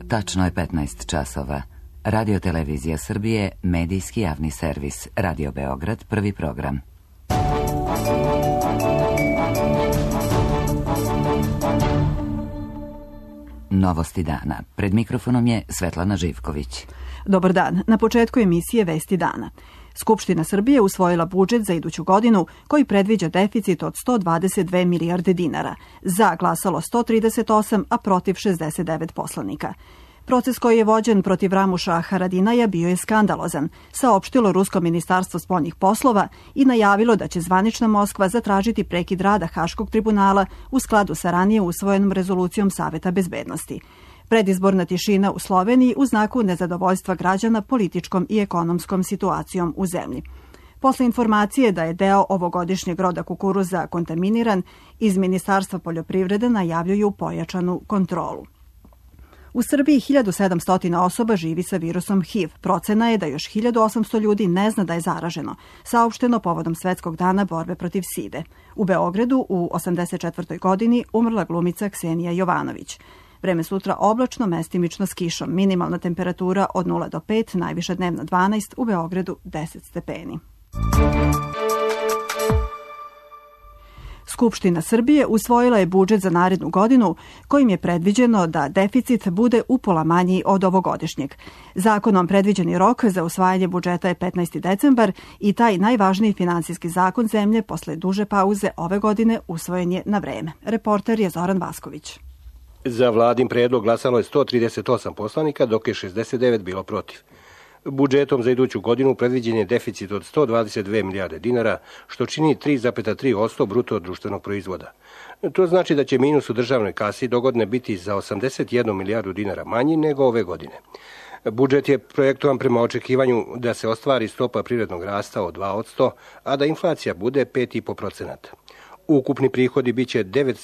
Tačno je 15 časova. Radio Televizija Srbije, medijski javni servis. Radio Beograd, prvi program. Novosti dana. Pred mikrofonom je Svetlana Živković. Dobar dan. Na početku emisije Vesti dana. Skupština Srbije usvojila budžet za iduću godinu koji predviđa deficit od 122 milijarde dinara. Za glasalo 138, a protiv 69 poslanika. Proces koji je vođen protiv Ramuša Haradinaja bio je skandalozan, saopštilo Rusko ministarstvo spoljnih poslova i najavilo da će zvanična Moskva zatražiti prekid rada Haškog tribunala u skladu sa ranije usvojenom rezolucijom Saveta bezbednosti. Predizborna tišina u Sloveniji u znaku nezadovoljstva građana političkom i ekonomskom situacijom u zemlji. Posle informacije da je deo ovogodišnjeg roda kukuruza kontaminiran, iz Ministarstva poljoprivrede najavljuju pojačanu kontrolu. U Srbiji 1700 osoba živi sa virusom HIV. Procena je da još 1800 ljudi ne zna da je zaraženo, saopšteno povodom Svetskog dana borbe protiv side. U Beogradu u 84. godini umrla glumica Ksenija Jovanović. Vreme sutra oblačno, mestimično s kišom. Minimalna temperatura od 0 do 5, najviša dnevna 12, u Beogradu 10 stepeni. Skupština Srbije usvojila je budžet za narednu godinu kojim je predviđeno da deficit bude upola manji od ovogodišnjeg. Zakonom predviđeni rok za usvajanje budžeta je 15. decembar i taj najvažniji finansijski zakon zemlje posle duže pauze ove godine usvojen je na vreme. Reporter je Zoran Vasković. Za vladin predlog glasalo je 138 poslanika, dok je 69 bilo protiv. Budžetom za iduću godinu predviđen je deficit od 122 milijarde dinara, što čini 3,3% bruto društvenog proizvoda. To znači da će minus u državnoj kasi dogodine biti za 81 milijardu dinara manji nego ove godine. Budžet je projektovan prema očekivanju da se ostvari stopa privrednog rasta od 2%, a da inflacija bude 5,5%. Ukupni prihodi biće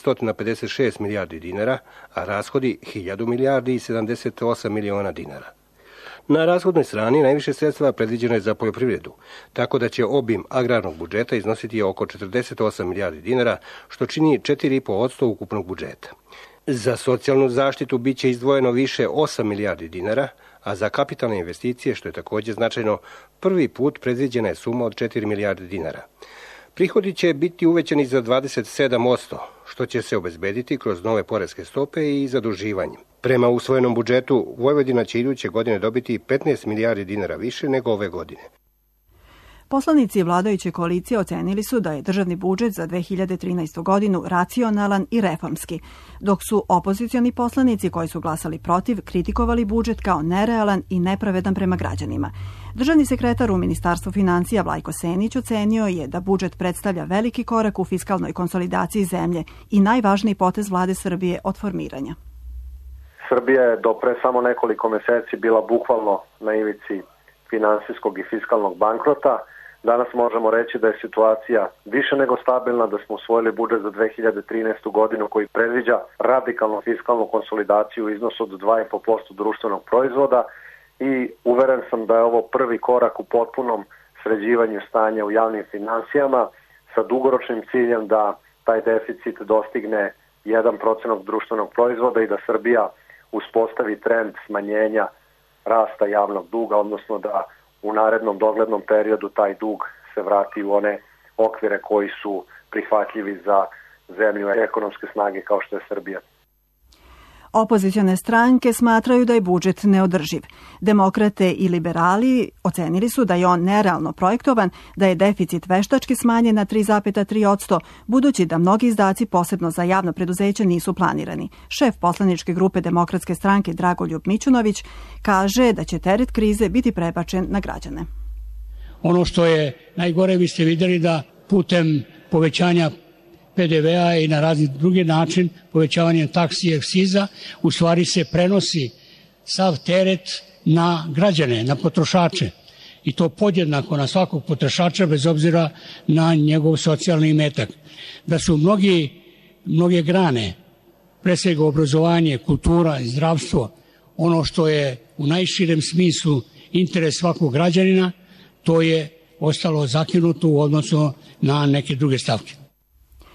956 milijardi dinara, a rashodi 1000 milijardi i 78 miliona dinara. Na rashodnoj strani najviše sredstva predviđeno je za poljoprivredu, tako da će obim agrarnog budžeta iznositi oko 48 milijardi dinara, što čini 4,5% ukupnog budžeta. Za socijalnu zaštitu biće izdvojeno više 8 milijardi dinara, a za kapitalne investicije, što je također značajno, prvi put predviđena je suma od 4 milijarde dinara. Prihodi će biti uvećani za 27%, što će se obezbediti kroz nove poreske stope i zaduživanje. Prema usvojenom budžetu, Vojvodina će iduće godine dobiti 15 milijardi dinara više nego ove godine. Poslanici vladajuće koalicije ocenili su da je državni budžet za 2013. godinu racionalan i reformski, dok su opozicioni poslanici koji su glasali protiv kritikovali budžet kao nerealan i nepravedan prema građanima. Državni sekretar u Ministarstvu financija Vlajko Senić ocenio je da budžet predstavlja veliki korak u fiskalnoj konsolidaciji zemlje i najvažniji potez vlade Srbije od formiranja. Srbija je do pre samo nekoliko meseci bila bukvalno na ivici finansijskog i fiskalnog bankrota. Danas možemo reći da je situacija više nego stabilna, da smo usvojili budžet za 2013. godinu koji predviđa radikalnu fiskalnu konsolidaciju u iznosu od 2,5% društvenog proizvoda i uveren sam da je ovo prvi korak u potpunom sređivanju stanja u javnim finansijama sa dugoročnim ciljem da taj deficit dostigne 1% društvenog proizvoda i da Srbija uspostavi trend smanjenja rasta javnog duga, odnosno da u narednom doglednom periodu taj dug se vrati u one okvire koji su prihvatljivi za zemlju ekonomske snage kao što je Srbija. Opozicione stranke smatraju da je budžet neodrživ. Demokrate i liberali ocenili su da je on nerealno projektovan, da je deficit veštački smanjen na 3,3%, budući da mnogi izdaci, posebno za javno preduzeće, nisu planirani. Šef poslaničke grupe Demokratske stranke Dragoljub Mićunović kaže da će teret krize biti prebačen na građane. Ono što je najgore, vi ste vidjeli da putem povećanja PDV-a i na razni drugi način, povećavanjem taksi i akciza, u stvari se prenosi sav teret na građane, na potrošače. I to podjednako na svakog potrošača, bez obzira na njegov socijalni imetak. Da su mnoge grane, pre svega obrazovanje, kultura i zdravstvo, ono što je u najširem smislu interes svakog građanina, to je ostalo zakinuto u odnosu na neke druge stavke.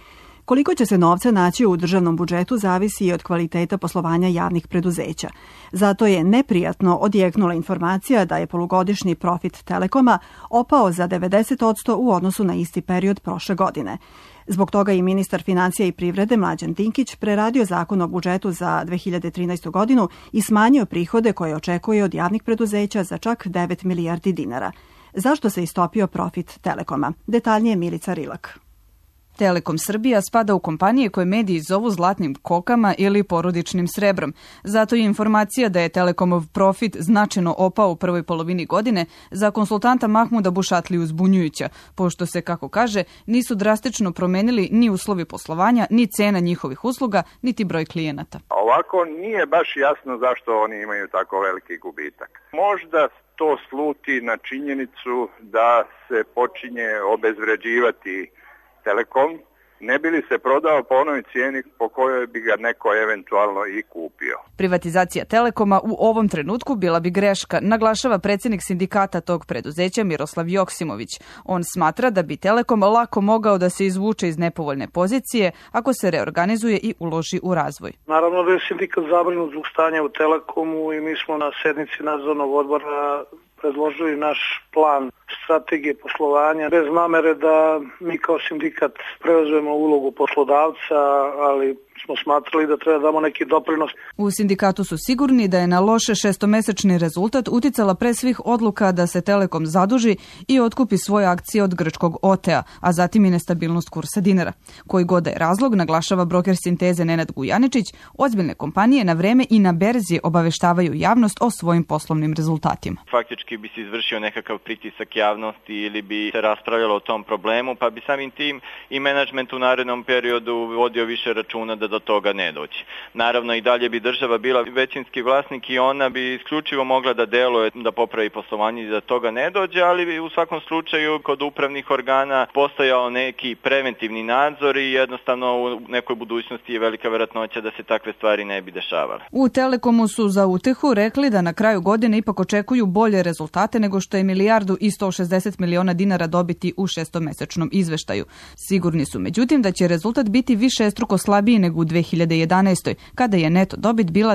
Koliko će se novca naći u državnom budžetu zavisi i od kvaliteta poslovanja javnih preduzeća. Zato je neprijatno odjeknula informacija da je polugodišnji profit Telekoma opao za 90% u odnosu na isti period prošle godine. Zbog toga i ministar financija i privrede Mlađan Dinkić preradio zakon o budžetu za 2013. godinu i smanjio prihode koje očekuje od javnih preduzeća za čak 9 milijardi dinara. Zašto se istopio profit Telekoma? Detaljnije Milica Rilak. Telekom Srbija spada u kompanije koje mediji zovu zlatnim kokama ili porodičnim srebrom. Zato je informacija da je Telekomov profit značajno opao u prvoj polovini godine za konsultanta Mahmuda Bušatliju zbunjujuća, pošto se, kako kaže, nisu drastično promenili ni uslovi poslovanja, ni cena njihovih usluga, niti broj klijenata. Ovako nije baš jasno zašto oni imaju tako veliki gubitak. Možda to sluti na činjenicu da se počinje obezvređivati Telekom, ne bi li se prodao po onoj cijeni po kojoj bi ga neko eventualno i kupio. Privatizacija Telekoma u ovom trenutku bila bi greška, naglašava predsjednik sindikata tog preduzeća Miroslav Joksimović. On smatra da bi Telekom lako mogao da se izvuče iz nepovoljne pozicije ako se reorganizuje i uloži u razvoj. Naravno da je sindikat zabrinut zbog stanja u Telekomu i mi smo na sednici nadzornog odbora predložili naš plan strategije poslovanja bez namere da mi kao sindikat preuzmemo ulogu poslodavca, ali smo smatrali da treba damo neki doprinos. U sindikatu su sigurni da je na loše šestomesečni rezultat uticala pre svih odluka da se Telekom zaduži i otkupi svoje akcije od grčkog OTE-a, a zatim i nestabilnost kursa dinara. Koji god je razlog, naglašava broker Sinteze Nenad Gujaničić, ozbiljne kompanije na vreme i na berzi obaveštavaju javnost o svojim poslovnim rezultatima. Faktički bi se izvršio nekakav pritisak javnosti ili bi se raspravljalo o tom problemu, pa bi samim tim i menadžment u narednom periodu vodio više računa da do toga ne dođe. Naravno i dalje bi država bila većinski vlasnik i ona bi isključivo mogla da deluje, da popravi poslovanje i da toga ne dođe, ali bi u svakom slučaju kod upravnih organa postojao neki preventivni nadzor i jednostavno u nekoj budućnosti je velika verovatnoća da se takve stvari ne bi dešavale. U Telekomu su za utehu rekli da na kraju godine ipak očekuju bolje rezultate nego što je 1.160 miliona dinara dobiti u šestomesečnom izveštaju. Sigurni su međutim da će rezultat biti višestruko slabiji nego u 2011. kada je neto dobit bila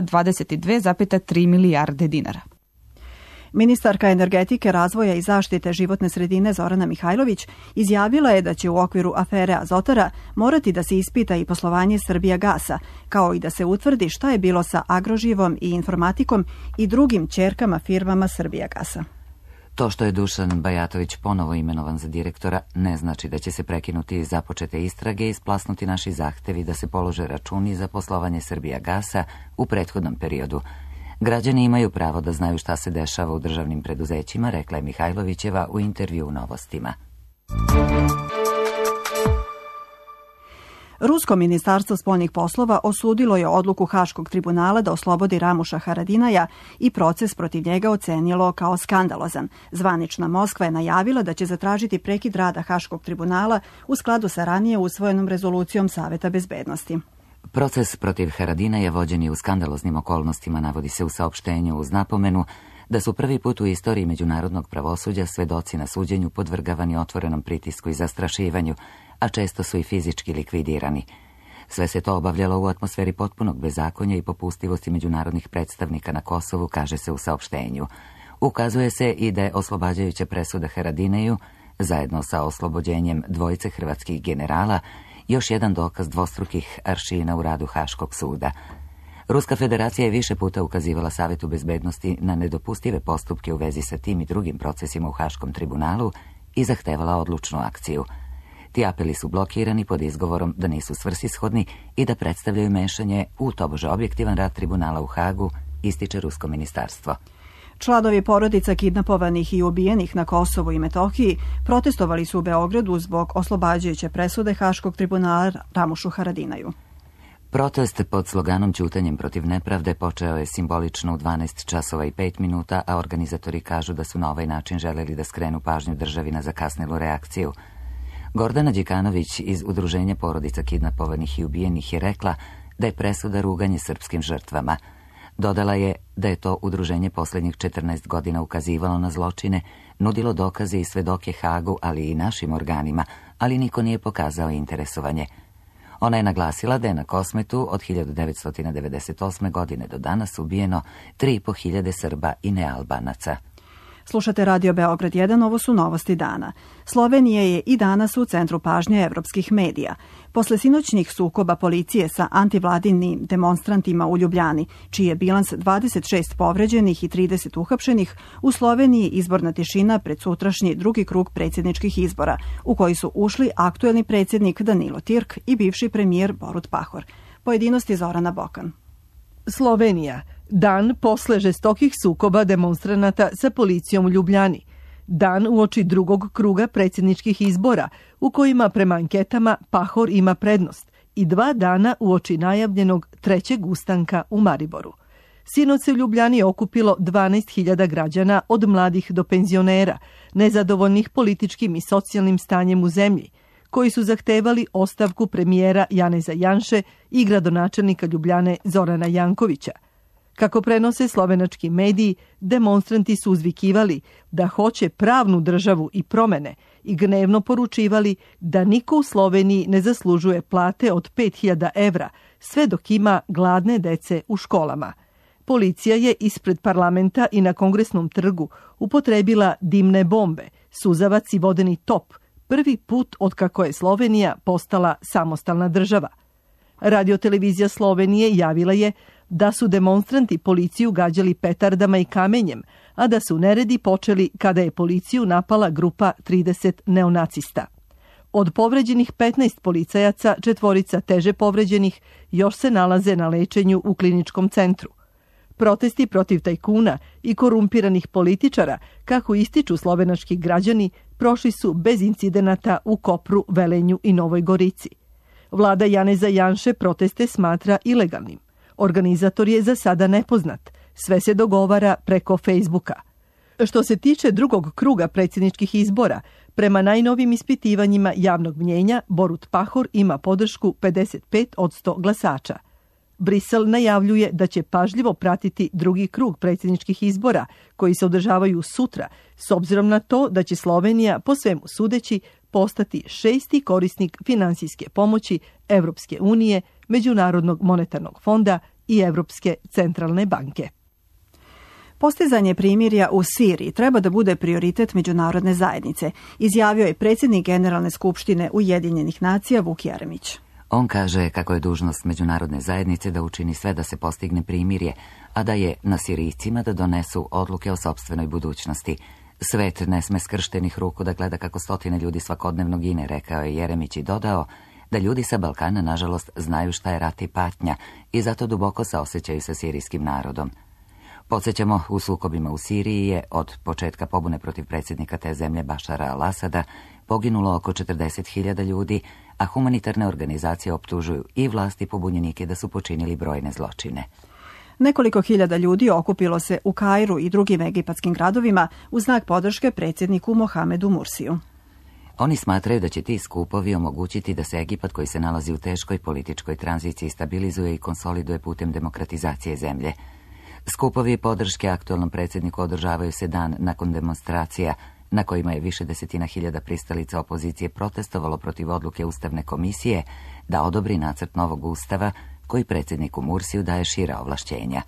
22,3 milijarde dinara. Ministarka energetike, razvoja i zaštite životne sredine Zorana Mihajlović izjavila je da će u okviru afere Azotara morati da se ispita i poslovanje Srbijagasa, kao i da se utvrdi šta je bilo sa Agroživom i Informatikom i drugim ćerkama firmama Srbijagasa. To što je Dušan Bajatović ponovo imenovan za direktora ne znači da će se prekinuti započete istrage i splasnuti naši zahtevi da se polože računi za poslovanje Srbijagasa u prethodnom periodu. Građani imaju pravo da znaju šta se dešava u državnim preduzećima, rekla je Mihajlovićeva u intervju u Novostima. Rusko ministarstvo spoljnih poslova osudilo je odluku Haškog tribunala da oslobodi Ramuša Haradinaja i proces protiv njega ocenilo kao skandalozan. Zvanična Moskva je najavila da će zatražiti prekid rada Haškog tribunala u skladu sa ranije usvojenom rezolucijom Saveta bezbednosti. Proces protiv Haradinaja vođen je u skandaloznim okolnostima, navodi se u saopštenju uz napomenu da su prvi put u istoriji međunarodnog pravosuđa svedoci na suđenju podvrgavani otvorenom pritisku i zastrašivanju, a često su i fizički likvidirani. Sve se to obavljalo u atmosferi potpunog bezakonja i popustivosti međunarodnih predstavnika na Kosovu, kaže se u saopštenju. Ukazuje se i da je oslobađajuća presuda Haradinaju, zajedno sa oslobođenjem dvojice hrvatskih generala, još jedan dokaz dvostrukih aršina u radu Haškog suda. Ruska federacija je više puta ukazivala Savetu bezbednosti na nedopustive postupke u vezi sa tim i drugim procesima u Haškom tribunalu i zahtevala odlučnu akciju. Ti apeli su blokirani pod izgovorom da nisu svrsishodni i da predstavljaju mešanje u tobože objektivan rad tribunala u Hagu, ističe Rusko ministarstvo. Članovi porodica kidnapovanih i ubijenih na Kosovu i Metohiji protestovali su u Beogradu zbog oslobađajuće presude Haškog tribunala Ramušu Haradinaju. Protest pod sloganom "Ćutanjem protiv nepravde" počeo je simbolično u 12 časova i 5 minuta, a organizatori kažu da su na ovaj način želeli da skrenu pažnju državi na zakasnelu reakciju. Gordana Đikanović iz Udruženja porodica kidnapovanih i ubijenih je rekla da je presuda ruganje srpskim žrtvama. Dodala je da je to udruženje posljednjih 14 godina ukazivalo na zločine, nudilo dokaze i svedoke Hagu, ali i našim organima, ali niko nije pokazao interesovanje. Ona je naglasila da je na Kosmetu od 1998. godine do danas ubijeno 3.500 Srba i nealbanaca. Slušate Radio Beograd 1, ovo su novosti dana. Slovenija je i danas u centru pažnje evropskih medija. Posle sinoćnih sukoba policije sa antivladinim demonstrantima u Ljubljani, čiji je bilans 26 povređenih i 30 uhapšenih, u Sloveniji izborna tišina pred sutrašnji drugi krug predsjedničkih izbora, u koji su ušli aktuelni predsjednik Danilo Tirk i bivši premijer Borut Pahor. Pojedinosti Zorana Bokan. Slovenija. Dan posle žestokih sukoba demonstranata sa policijom u Ljubljani. Dan uoči drugog kruga predsjedničkih izbora, u kojima prema anketama Pahor ima prednost, i 2 dana uoči najavljenog trećeg ustanka u Mariboru. Sinoć se u Ljubljani okupilo 12.000 građana od mladih do penzionera, nezadovoljnih političkim i socijalnim stanjem u zemlji, koji su zahtevali ostavku premijera Janeza Janše i gradonačelnika Ljubljane Zorana Jankovića. Kako prenose slovenački mediji, demonstranti su uzvikivali da hoće pravnu državu i promene i gnevno poručivali da niko u Sloveniji ne zaslužuje plate od 5.000 evra, sve dok ima gladne dece u školama. Policija je ispred parlamenta i na Kongresnom trgu upotrebila dimne bombe, suzavac i vodeni top, prvi put otkako je Slovenija postala samostalna država. Radiotelevizija Slovenije javila je da su demonstranti policiju gađali petardama i kamenjem, a da su neredi počeli kada je policiju napala grupa 30 neonacista. Od povređenih 15 policajaca, 4 teže povređenih još se nalaze na lečenju u kliničkom centru. Protesti protiv tajkuna i korumpiranih političara, kako ističu slovenački građani, prošli su bez incidenata u Kopru, Velenju i Novoj Gorici. Vlada Janeza Janše proteste smatra ilegalnim. Organizator je za sada nepoznat. Sve se dogovara preko Facebooka. Što se tiče drugog kruga predsjedničkih izbora, prema najnovim ispitivanjima javnog mnjenja, Borut Pahor ima podršku 55% glasača. Brisel najavljuje da će pažljivo pratiti drugi krug predsjedničkih izbora, koji se održavaju sutra, s obzirom na to da će Slovenija, po svemu sudeći, postati 6. korisnik finansijske pomoći Evropske unije, Međunarodnog monetarnog fonda i Evropske centralne banke. Postizanje primirja u Siriji treba da bude prioritet međunarodne zajednice, izjavio je predsjednik Generalne skupštine Ujedinjenih nacija Vuk Jeremić. On kaže kako je dužnost međunarodne zajednice da učini sve da se postigne primirje, a da je na Sirijcima da donesu odluke o sopstvenoj budućnosti. Svet ne sme skrštenih ruku da gleda kako stotine ljudi svakodnevno gine, rekao je Jeremić i dodao da ljudi sa Balkana, nažalost, znaju šta je rat i patnja i zato duboko saosećaju sa sirijskim narodom. Podsjećamo, u sukobima u Siriji je od početka pobune protiv predsjednika te zemlje Bašara al-Asada poginulo oko 40.000 ljudi, a humanitarne organizacije optužuju i vlasti pobunjenike da su počinili brojne zločine. Nekoliko hiljada ljudi okupilo se u Kairu i drugim egipatskim gradovima u znak podrške predsjedniku Mohamedu Mursiju. Oni smatraju da će ti skupovi omogućiti da se Egipat, koji se nalazi u teškoj političkoj tranziciji, stabilizuje i konsoliduje putem demokratizacije zemlje. Skupovi podrške aktualnom predsjedniku održavaju se dan nakon demonstracija na kojima je više desetina hiljada pristalica opozicije protestovalo protiv odluke Ustavne komisije da odobri nacrt novog ustava koji predsjedniku Mursiju daje šira ovlašćenja.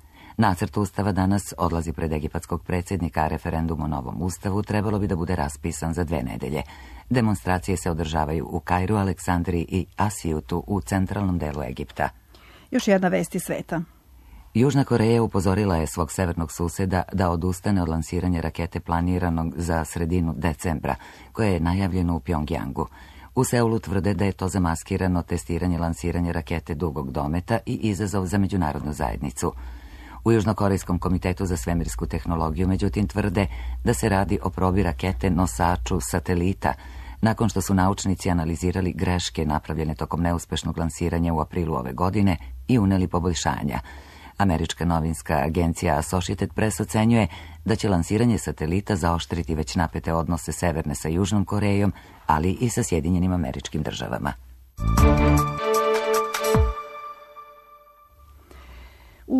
Nacrt ustava danas odlazi pred egipatskog predsjednika, a referendum o novom ustavu trebalo bi da bude raspisan za 2 nedelje. Demonstracije se održavaju u Kairu, Aleksandriji i Asijutu u centralnom delu Egipta. Još jedna vest iz sveta. Južna Koreja upozorila je svog severnog suseda da odustane od lansiranja rakete planiranog za sredinu decembra, koje je najavljeno u Pjongjangu. U Seulu tvrde da je to zamaskirano testiranje lansiranja rakete dugog dometa i izazov za međunarodnu zajednicu. U Južnokorejskom komitetu za svemirsku tehnologiju, međutim, tvrde da se radi o probi rakete nosaču satelita, nakon što su naučnici analizirali greške napravljene tokom neuspešnog lansiranja u aprilu ove godine i uneli poboljšanja. Američka novinska agencija Associated Press ocenjuje da će lansiranje satelita zaoštriti već napete odnose Severne sa Južnom Korejom, ali i sa Sjedinjenim Američkim Državama. U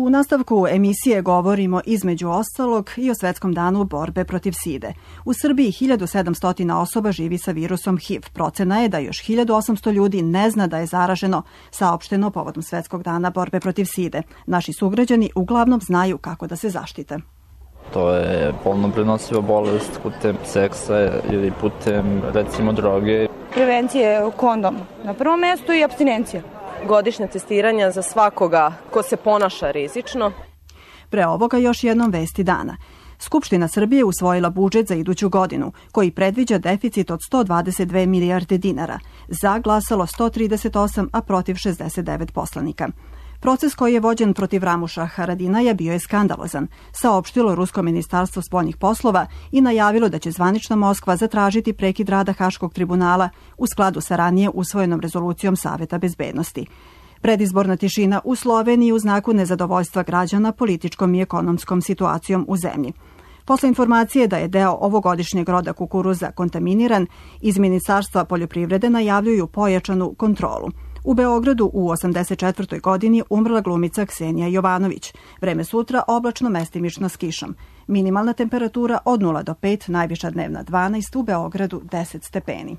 U nastavku emisije govorimo između ostalog i o Svetskom danu borbe protiv side. U Srbiji 1700 osoba živi sa virusom HIV. Procena je da još 1800 ljudi ne zna da je zaraženo, saopšteno povodom Svetskog dana borbe protiv side. Naši sugrađani uglavnom znaju kako da se zaštite. To je polno prenosiva bolest putem seksa ili putem, recimo, droge. Prevencija je kondom na prvom mestu i apstinencija. Godišnja testiranja za svakoga ko se ponaša rizično. Pre ovoga još jednom vesti dana. Skupština Srbije usvojila budžet za iduću godinu, koji predviđa deficit od 122 milijarde dinara. Za glasalo 138, a protiv 69 poslanika. Proces koji je vođen protiv Ramuša Haradinaja bio je skandalozan, saopštilo Rusko ministarstvo spoljnih poslova i najavilo da će zvanična Moskva zatražiti prekid rada Haškog tribunala u skladu sa ranije usvojenom rezolucijom Saveta bezbednosti. Predizborna tišina u Sloveniji u znaku nezadovoljstva građana političkom i ekonomskom situacijom u zemlji. Posle informacije da je deo ovogodišnjeg roda kukuruza kontaminiran, iz Ministarstva poljoprivrede najavljuju pojačanu kontrolu. U Beogradu u 84. godini umrla glumica Ksenija Jovanović. Vreme sutra oblačno, mestimično s kišom. Minimalna temperatura od 0 do 5, najviša dnevna 12, u Beogradu 10 stepeni.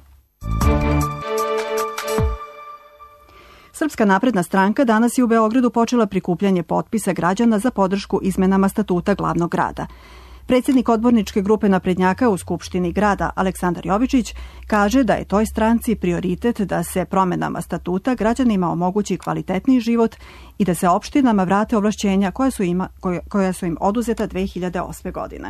Srpska napredna stranka danas je u Beogradu počela prikupljanje potpisa građana za podršku izmenama statuta glavnog grada. Predsjednik odborničke grupe naprednjaka u Skupštini grada Aleksandar Jovičić kaže da je toj stranci prioritet da se promenama statuta građanima omogući kvalitetniji život i da se opštinama vrate ovlašćenja koja su im oduzeta 2008. godine.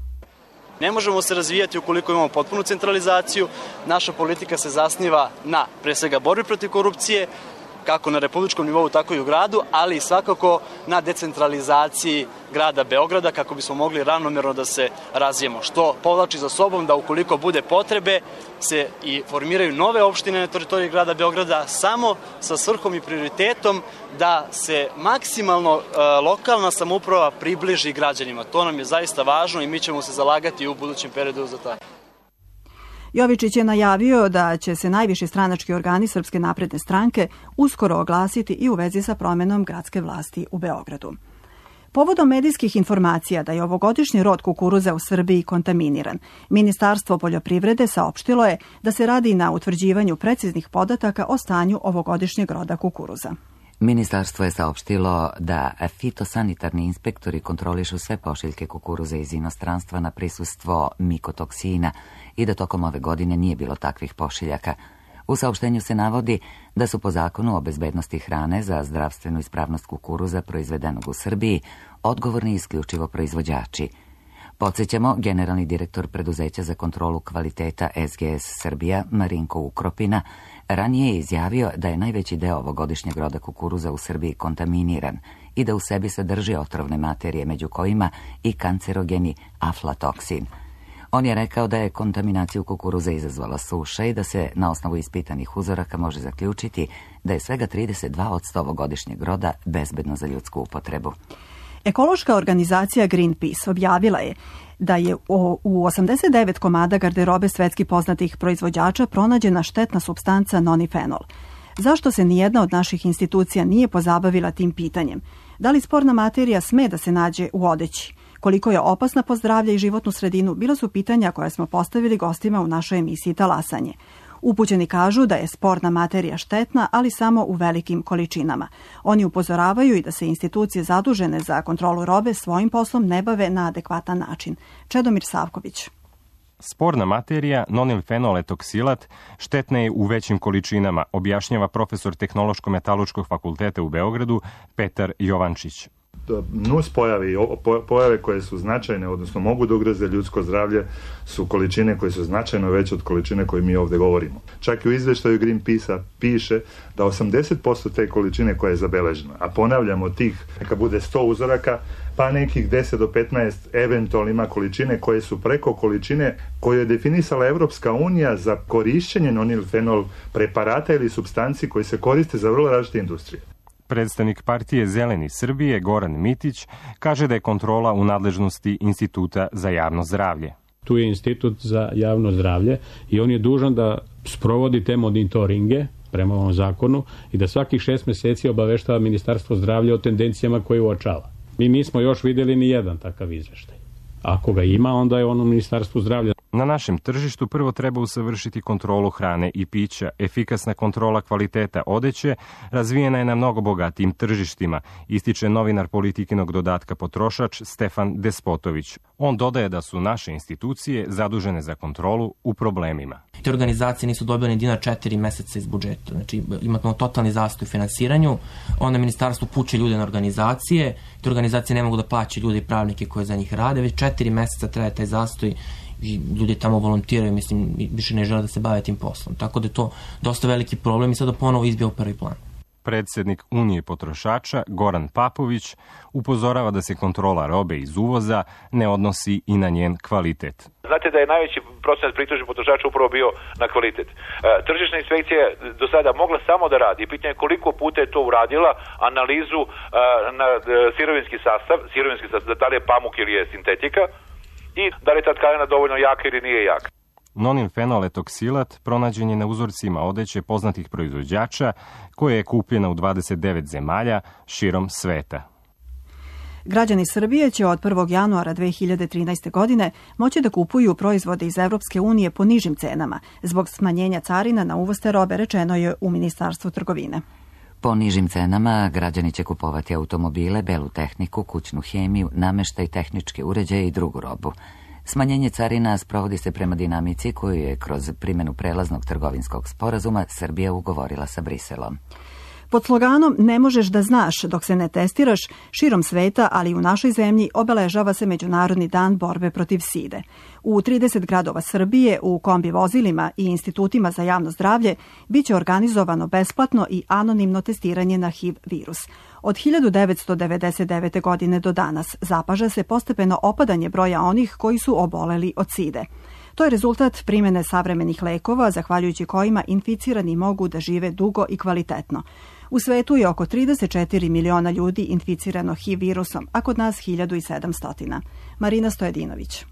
Ne možemo se razvijati ukoliko imamo potpunu centralizaciju. Naša politika se zasniva na, pre svega, borbi protiv korupcije, kako na republičkom nivou, tako i u gradu, ali i svakako na decentralizaciji grada Beograda kako bismo mogli ravnomerno da se razvijemo, što povlači za sobom da ukoliko bude potrebe se i formiraju nove opštine na teritoriji grada Beograda samo sa svrhom i prioritetom da se maksimalno lokalna samouprava približi građanima. To nam je zaista važno i mi ćemo se zalagati u budućem periodu za to. Jovičić je najavio da će se najviši stranački organi Srpske napredne stranke uskoro oglasiti i u vezi sa promenom gradske vlasti u Beogradu. Povodom medijskih informacija da je ovogodišnji rod kukuruza u Srbiji kontaminiran, Ministarstvo poljoprivrede saopštilo je da se radi na utvrđivanju preciznih podataka o stanju ovogodišnjeg roda kukuruza. Ministarstvo je saopštilo da fitosanitarni inspektori kontrolišu sve pošiljke kukuruza iz inostranstva na prisustvo mikotoksina i da tokom ove godine nije bilo takvih pošiljaka. U saopštenju se navodi da su po zakonu o bezbednosti hrane za zdravstvenu ispravnost kukuruza proizvedenog u Srbiji odgovorni isključivo proizvođači. Podsjećamo, generalni direktor preduzeća za kontrolu kvaliteta SGS Srbija, Marinko Ukropina, ranije je izjavio da je najveći deo ovogodišnjeg roda kukuruza u Srbiji kontaminiran i da u sebi sadrži otrovne materije, među kojima i kancerogeni aflatoksin. On je rekao da je kontaminaciju kukuruza izazvala suša i da se na osnovu ispitanih uzoraka može zaključiti da je svega 32% ovogodišnjeg roda bezbedno za ljudsku upotrebu. Ekološka organizacija Greenpeace objavila je da je u 89 komada garderobe svetski poznatih proizvođača pronađena štetna supstanca nonifenol. Zašto se nijedna od naših institucija nije pozabavila tim pitanjem? Da li sporna materija sme da se nađe u odeći? Koliko je opasna po zdravlje i životnu sredinu, bila su pitanja koja smo postavili gostima u našoj emisiji Talasanje. Upućeni kažu da je sporna materija štetna, ali samo u velikim količinama. Oni upozoravaju i da se institucije zadužene za kontrolu robe svojim poslom ne bave na adekvatan način. Čedomir Savković. Sporna materija, nonilfenol etoksilat, štetna je u većim količinama, objašnjava profesor Tehnološko-metalurškog fakulteta u Beogradu Petar Jovančić. Nus pojave koje su značajne, odnosno mogu da ugroze ljudsko zdravlje, su količine koje su značajno veće od količine koje mi ovde govorimo. Čak i u izveštaju Greenpeace-a piše da 80% te količine koja je zabeležena, a ponavljamo tih, neka bude 100 uzoraka, pa nekih 10 do 15 eventualno ima količine koje su preko količine koje je definisala Evropska unija za korišćenje nonilfenol preparata ili supstanci koji se koriste za vrlo različite industrije. Predstavnik partije Zeleni Srbije, Goran Mitić, kaže da je kontrola u nadležnosti Instituta za javno zdravlje. Tu je Institut za javno zdravlje i on je dužan da sprovodi te monitoringe prema ovom zakonu i da svakih 6 meseci obaveštava Ministarstvo zdravlja o tendencijama koje uočava. Mi nismo još vidjeli ni jedan takav izveštaj. Ako ga ima, onda je on u Ministarstvu zdravlja. Na našem tržištu prvo treba usavršiti kontrolu hrane i pića. Efikasna kontrola kvaliteta odeće razvijena je na mnogo bogatijim tržištima, ističe novinar Politikinog dodatka Potrošač Stefan Despotović. On dodaje da su naše institucije zadužene za kontrolu u problemima. Te organizacije nisu dobile ni dinar 4 meseca iz budžeta. Znači imamo totalni zastoj u finansiranju, onda ministarstvo puče ljude na organizacije, te organizacije ne mogu da plaćaju ljude i pravnike koje za njih rade, već 4 meseca traje taj zastoj i ljudi tamo volontiraju, mislim, više ne žele da se bave tim poslom. Tako da je to dosta veliki problem i sada ponovo izbija u prvi plan. Predsednik Unije potrošača Goran Papović upozorava da se kontrola robe iz uvoza ne odnosi i na njen kvalitet. Znate da je najveći procenat pritužbi potrošača upravo bio na kvalitet. Tržišna inspekcija je do sada mogla samo da radi. Pitanje je koliko puta je to uradila, analizu na sirovinski sastav, da li je pamuk ili je sintetika, i da li je ta tkanina dovoljno jaka ili nije jaka. Nonilfenoletoksilat pronađen je na uzorcima odeće poznatih proizvođača koja je kupljena u 29 zemalja širom sveta. Građani Srbije će od 1. januara 2013. godine moći da kupuju proizvode iz Evropske unije po nižim cenama. Zbog smanjenja carina na uvoz te robe, rečeno je u Ministarstvu trgovine. Po nižim cenama građani će kupovati automobile, belu tehniku, kućnu hemiju, nameštaj, tehničke uređaje i drugu robu. Smanjenje carina sprovodi se prema dinamici koju je kroz primjenu prelaznog trgovinskog sporazuma Srbija ugovorila sa Briselom. Pod sloganom "Ne možeš da znaš dok se ne testiraš", širom sveta, ali i u našoj zemlji, obeležava se Međunarodni dan borbe protiv side. U 30 gradova Srbije, u kombi vozilima i institutima za javno zdravlje, biće organizovano besplatno i anonimno testiranje na HIV virus. Od 1999. godine do danas zapaža se postepeno opadanje broja onih koji su oboleli od side. To je rezultat primjene savremenih lekova, zahvaljujući kojima inficirani mogu da žive dugo i kvalitetno. U svetu je oko 34 miliona ljudi inficirano HIV virusom, a kod nas 1700. Marina Stojedinović.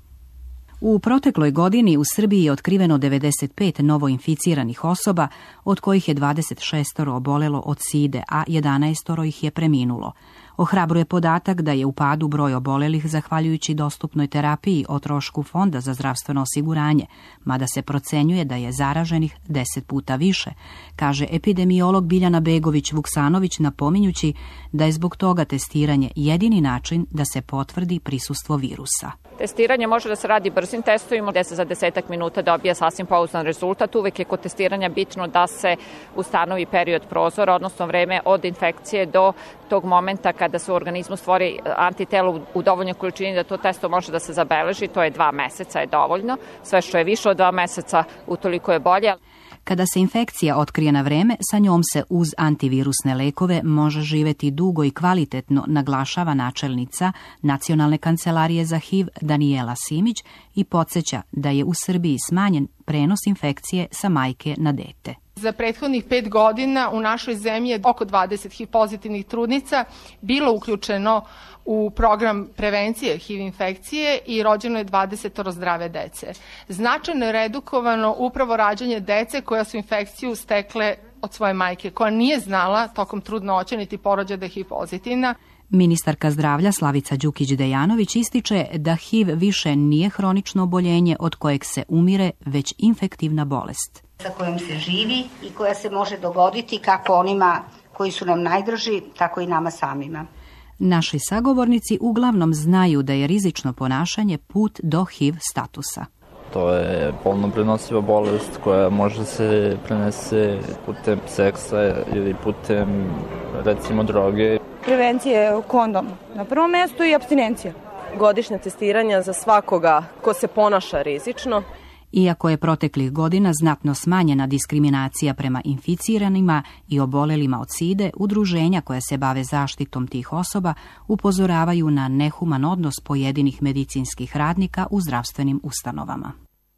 U protekloj godini u Srbiji je otkriveno 95 novoinficiranih osoba, od kojih je 26 obolelo od side, a 11 ih je preminulo. Ohrabruje podatak da je u padu broj obolelih zahvaljujući dostupnoj terapiji o trošku Fonda za zdravstveno osiguranje, mada se procenjuje da je zaraženih 10 puta više, kaže epidemiolog Biljana Begović-Vuksanović, napominjući da je zbog toga testiranje jedini način da se potvrdi prisustvo virusa. Testiranje može da se radi brzim testovima, gde se za 10 minuta dobija sasvim pouzdan rezultat. Uvek je kod testiranja bitno da se ustanovi period prozora, odnosno vreme od infekcije do tog momenta kada se u organizmu stvori antitelo u dovoljnoj količini da to testo može da se zabeleži. To je 2 meseca je dovoljno. Sve što je više od 2 meseca, utoliko je bolje. Kada se infekcija otkrije na vreme, sa njom se uz antivirusne lekove može živeti dugo i kvalitetno, naglašava načelnica Nacionalne kancelarije za HIV Danijela Simić i podsjeća da je u Srbiji smanjen prenos infekcije sa majke na dete. Za prethodnih 5 godina u našoj zemlji je oko 20 HIV pozitivnih trudnica bilo uključeno u program prevencije HIV infekcije i rođeno je 20 zdrave dece. Značajno je redukovano upravo rađanje dece koja su infekciju stekle od svoje majke, koja nije znala tokom trudnoće niti porođaja da je HIV pozitivna. Ministarka zdravlja Slavica Đukić-Dejanović ističe da HIV više nije hronično oboljenje od kojeg se umire, već infektivna bolest. Sa kojom se živi i koja se može dogoditi kako onima koji su nam najdrži, tako i nama samima. Naši sagovornici uglavnom znaju da je rizično ponašanje put do HIV statusa. To je polno prenosiva bolest koja može se prenese putem seksa ili putem, recimo, droge. Prevencija je kondom na prvom mjestu i apstinencija. Godišnja testiranja za svakoga ko se ponaša rizično. Iako je proteklih godina znatno smanjena diskriminacija prema inficiranima i obolelima od side, udruženja koja se bave zaštitom tih osoba upozoravaju na nehuman odnos pojedinih medicinskih radnika u zdravstvenim ustanovama.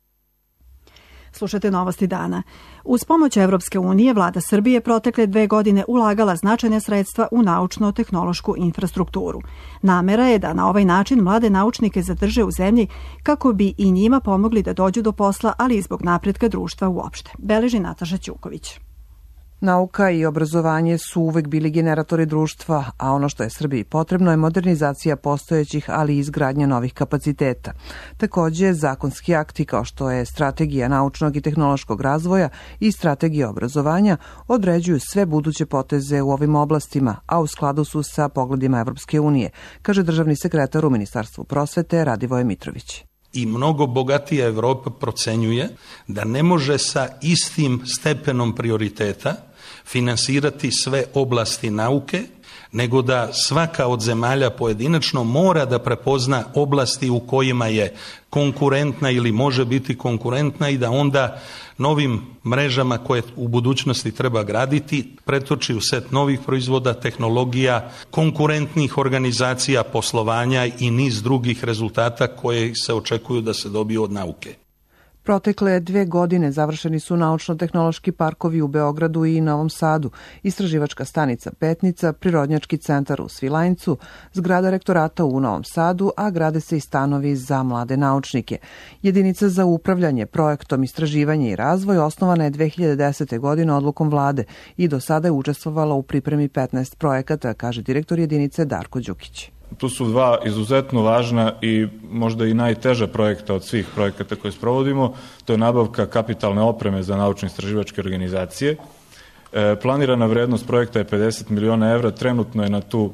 Slušajte novosti dana. Uz pomoć Evropske unije, vlada Srbije protekle 2 godine ulagala značajne sredstva u naučno-tehnološku infrastrukturu. Namera je da na ovaj način mlade naučnike zadrže u zemlji kako bi i njima pomogli da dođu do posla, ali i zbog napretka društva uopšte. Beleži Nataša Ćuković. Nauka i obrazovanje su uvek bili generatori društva, a ono što je Srbiji potrebno je modernizacija postojećih, ali i izgradnja novih kapaciteta. Takođe, zakonski akti kao što je Strategija naučnog i tehnološkog razvoja i Strategija obrazovanja određuju sve buduće poteze u ovim oblastima, a u skladu su sa pogledima Evropske unije, kaže državni sekretar u Ministarstvu prosvete Radivoje Mitrović. I mnogo bogatija Evropa procenjuje da ne može sa istim stepenom prioriteta finansirati sve oblasti nauke, nego da svaka od zemalja pojedinačno mora da prepozna oblasti u kojima je konkurentna ili može biti konkurentna i da onda novim mrežama koje u budućnosti treba graditi pretoči u set novih proizvoda, tehnologija, konkurentnih organizacija, poslovanja i niz drugih rezultata koje se očekuju da se dobiju od nauke. Protekle 2 godine završeni su naučno-tehnološki parkovi u Beogradu i Novom Sadu, istraživačka stanica Petnica, prirodnjački centar u Svilajncu, zgrada rektorata u Novom Sadu, a grade se i stanovi za mlade naučnike. Jedinica za upravljanje projektom istraživanje i razvoj osnovana je 2010. godine odlukom vlade i do sada je učestvovala u pripremi 15 projekata, kaže direktor jedinice Darko Đukić. Tu su 2 izuzetno važna i možda i najteža projekta od svih projekata koje sprovodimo. To je nabavka kapitalne opreme za naučno-istraživačke organizacije. Planirana vrednost projekta je 50 miliona evra, trenutno je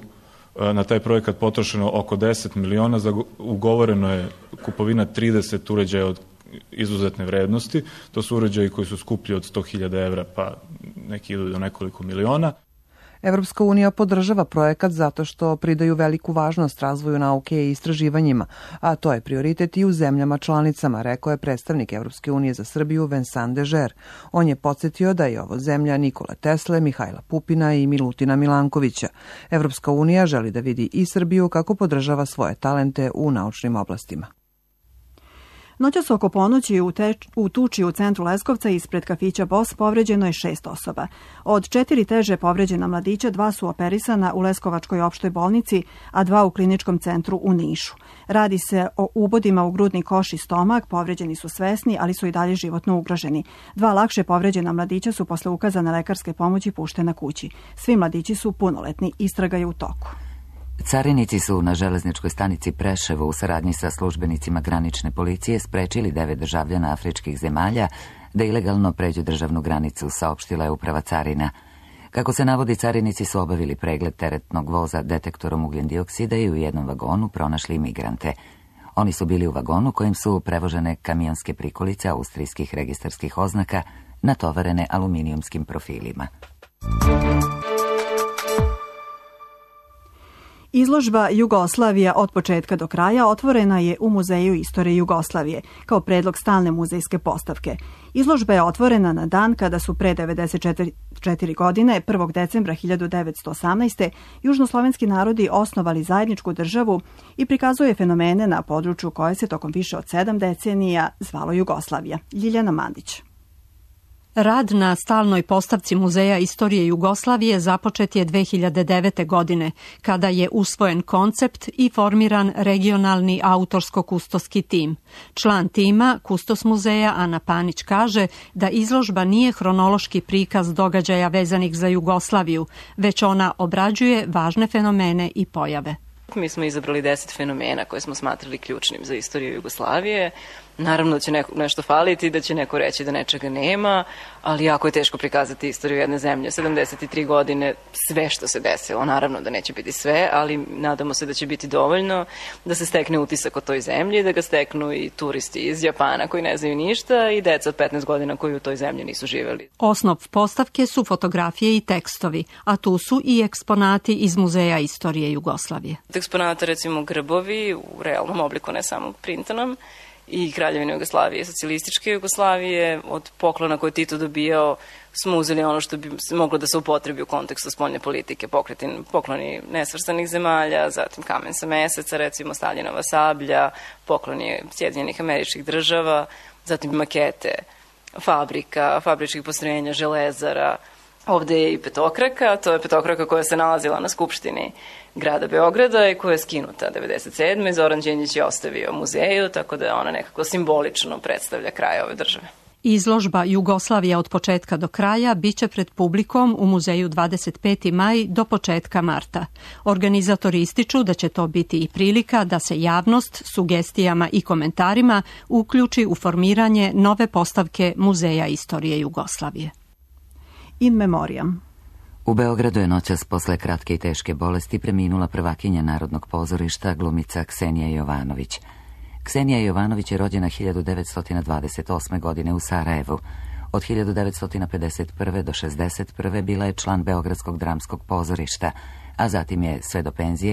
na taj projekat potrošeno oko 10 miliona, ugovoreno je kupovina 30 uređaja od izuzetne vrednosti. To su uređaji koji su skuplji od 100.000 evra, pa neki idu do nekoliko miliona. Evropska unija podržava projekat zato što pridaju veliku važnost razvoju nauke i istraživanjima, a to je prioritet i u zemljama članicama, rekao je predstavnik Evropske unije za Srbiju Vincent Dežer. On je podsjetio da je ovo zemlja Nikole Tesle, Mihajla Pupina i Milutina Milankovića. Evropska unija želi da vidi i Srbiju kako podržava svoje talente u naučnim oblastima. Noćas oko ponoći u tuči u centru Leskovca ispred kafića Bos povređeno je 6 osoba. Od 4 teže povređena mladića 2 su operisana u Leskovačkoj opštoj bolnici, a 2 u kliničkom centru u Nišu. Radi se o ubodima u grudni koš i stomak, povređeni su svesni, ali su i dalje životno ugroženi. 2 lakše povređena mladića su posle ukazane lekarske pomoći puštena kući. Svi mladići su punoletni, istraga je u toku. Carinici su na železničkoj stanici Preševo u saradnji sa službenicima granične policije sprečili 9 državljana afričkih zemalja da ilegalno pređu državnu granicu, saopštila je uprava carina. Kako se navodi, carinici su obavili pregled teretnog voza detektorom ugljendioksida i u jednom vagonu pronašli imigrante. Oni su bili u vagonu kojim su prevožene kamionske prikolice austrijskih registarskih oznaka natovarene aluminijumskim profilima. Izložba Jugoslavija od početka do kraja otvorena je u Muzeju istorije Jugoslavije kao predlog stalne muzejske postavke. Izložba je otvorena na dan kada su pre 94 godine, 1. decembra 1918. južnoslovenski narodi osnovali zajedničku državu i prikazuje fenomene na području koje se tokom više od 7 decenija zvalo Jugoslavija. Ljiljana Mandić. Rad na stalnoj postavci Muzeja istorije Jugoslavije započet je 2009. godine, kada je usvojen koncept i formiran regionalni autorsko-kustoski tim. Član tima, kustos muzeja Ana Panić kaže da izložba nije hronološki prikaz događaja vezanih za Jugoslaviju, već ona obrađuje važne fenomene i pojave. Mi smo izabrali 10 fenomena koje smo smatrali ključnim za istoriju Jugoslavije. Naravno da će nešto faliti, da će neko reći da nečega nema, ali jako je teško prikazati istoriju jedne zemlje. 73 godine, sve što se desilo, naravno da neće biti sve, ali nadamo se da će biti dovoljno da se stekne utisak o toj zemlji, da ga steknu i turisti iz Japana koji ne znaju ništa i deca od 15 godina koji u toj zemlji nisu živeli. Osnov postavke su fotografije i tekstovi, a tu su i eksponati iz Muzeja istorije Jugoslavije. Od eksponata recimo grbovi u realnom obliku, ne samo printanom, i Kraljevine Jugoslavije, socijalističke Jugoslavije, od poklona koje Tito dobijao smo uzeli ono što bi moglo da se upotrebi u kontekstu spoljne politike, pokloni nesvrstanih zemalja, zatim kamen sa Meseca, recimo Staljinova sablja, pokloni Sjedinjenih Američkih Država, zatim makete fabrika, fabričkih postrojenja, železara. Ovde je i petokraka, to je petokraka koja se nalazila na Skupštini grada Beograda i koja je skinuta 1997. Zoran Đinđić je ostavio muzeju, tako da ona nekako simbolično predstavlja kraj ove države. Izložba Jugoslavija od početka do kraja biće pred publikom u muzeju 25. maj do početka marta. Organizatori ističu da će to biti i prilika da se javnost sugestijama i komentarima uključi u formiranje nove postavke Muzeja istorije Jugoslavije. In memoriam. U Beogradu je noćas posle kratke i teške bolesti preminula prvakinja Narodnog pozorišta, glumica Ksenija Jovanović. Ksenija Jovanović je rođena 1928. godine u Sarajevu. Od 1951. do 1961. bila je član Beogradskog dramskog pozorišta, a zatim je sve do penzije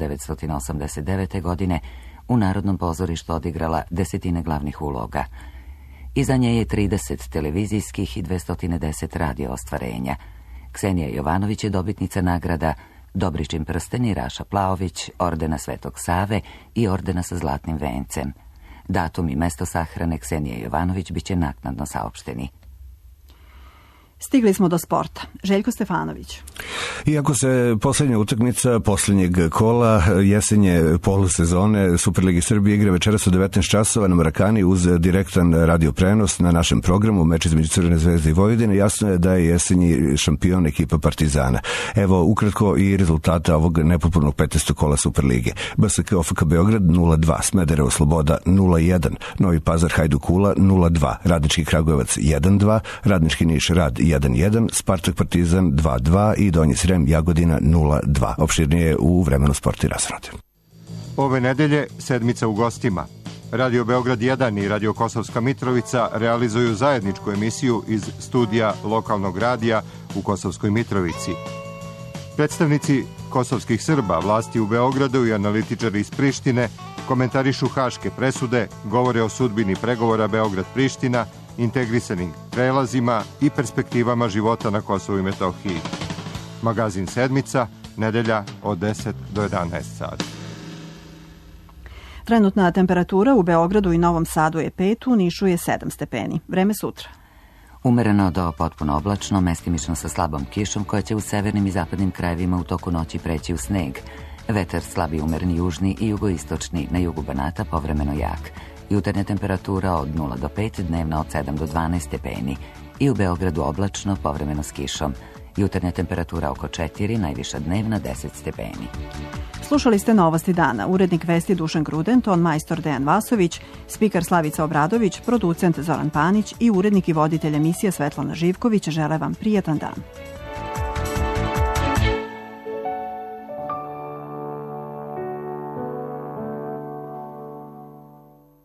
1989. godine u Narodnom pozorištu odigrala desetine glavnih uloga. Iza nje je 30 televizijskih i 210 radio ostvarenja. Ksenija Jovanović je dobitnica nagrada Dobričin prsten i Raša Plaović, ordena Svetog Save i ordena sa zlatnim vencem. Datum i mesto sahrane Ksenije Jovanović biće naknadno saopšteni. Stigli smo do sporta. Željko Stefanović. Iako se posljednja utakmica posljednjeg kola jesenje polusezone Superligi Srbije igra večeras u 19 časova na Marakani uz direktan radio prenos na našem programu meč između Crvene zvezde i Vojvodine, jasno je da je jesenji šampion ekipa Partizana. Evo ukratko i rezultata ovog nepotpunog 15. kola Superlige. BSK OFK Beograd 0-2, Smederevo Sloboda 0-1, Novi Pazar Hajduk Kula 0-2, Radnički Kragujevac 1-2, Radnički Niš Rad 1-1, Spartak Partizan 2-2 i Donji Srem Jagodina 0-2. Opširnije u vremenu Sport i razrade. Ove nedelje sedmica u gostima. Radio Beograd 1 i Radio Kosovska Mitrovica realizuju zajedničku emisiju iz studija lokalnog radija u Kosovskoj Mitrovici. Predstavnici kosovskih Srba, vlasti u Beogradu i analitičari iz Prištine komentarišu haške presude, govore o sudbini pregovora Beograd-Priština, integrisanim prelazima i perspektivama života na Kosovu i Metohiji. Magazin Sedmica, nedelja od 10 do 11 sati. Trenutna temperatura u Beogradu i Novom Sadu je 5, u Nišu je 7 stepeni. Vreme sutra. Umereno do potpuno oblačno, mestimično sa slabom kišom koja će u severnim i zapadnim krajevima u toku noći preći u sneg. Vetar slabi umereni južni i jugoistočni, na jugu Banata povremeno jak. Jutarnja temperatura od 0 do 5, dnevna od 7 do 12 stepeni. I u Beogradu oblačno, povremeno s kišom. Jutarnja temperatura oko 4, najviša dnevna 10 stepeni. Slušali ste Novosti dana. Urednik vesti Dušan Gruden, ton majstor Dejan Vasović, spikar Slavica Obradović, producent Zoran Panić i urednik i voditelj emisije Svetlana Živković žele vam prijatan dan.